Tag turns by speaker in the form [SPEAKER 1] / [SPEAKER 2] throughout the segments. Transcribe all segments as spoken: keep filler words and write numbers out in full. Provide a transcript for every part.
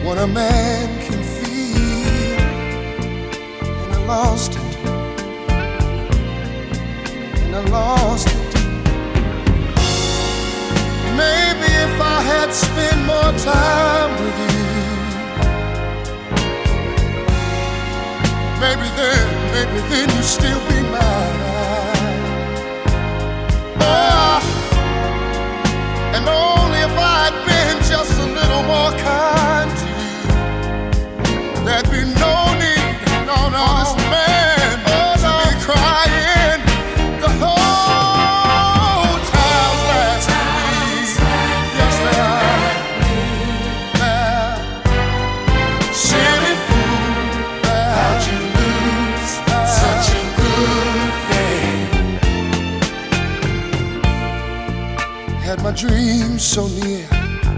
[SPEAKER 1] what a man can feel, and I lost it, and I lost it. Maybe if I had spent more time with you, maybe then, maybe then you'd still be mine. Oh, and only if I'd been just a little more kind to you, there'd be no need, no, no, for this man oh, to no. be crying the whole time's last week. Yes, they are. Now, silly fool, how'd you lose such a good thing? Had my dreams so near,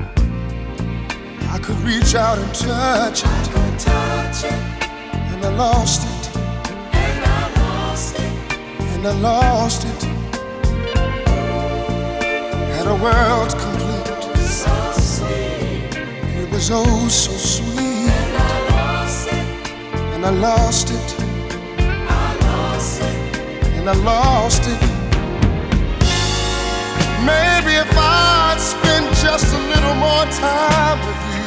[SPEAKER 1] I could reach out and touch it, touch it. And I lost it, and I lost it, and I lost it. Had a world complete, so sweet. It was oh so sweet, and I lost it, and I lost it, I lost it, and I lost it. Maybe if I'd spent just a little more time with you,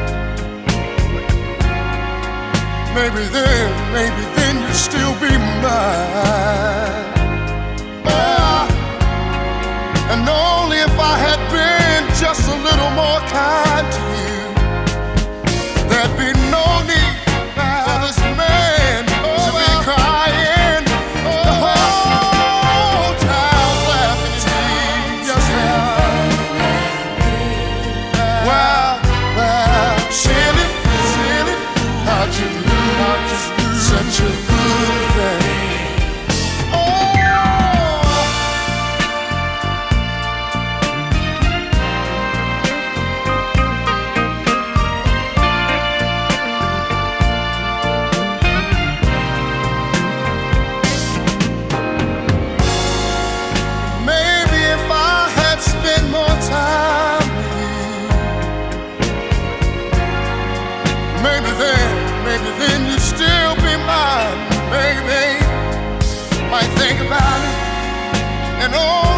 [SPEAKER 1] maybe then, maybe then you'd still be mine. Oh, and only if I had been just a little more kind to you, there'd be no need for this man to be crying the whole town's laughing at me. Yes, they are. Well, well, silly, silly, how'd you such a good thing? Oh, maybe if I had spent more time with you, maybe then, maybe then you'd still be mine, baby. Might think about it, and oh.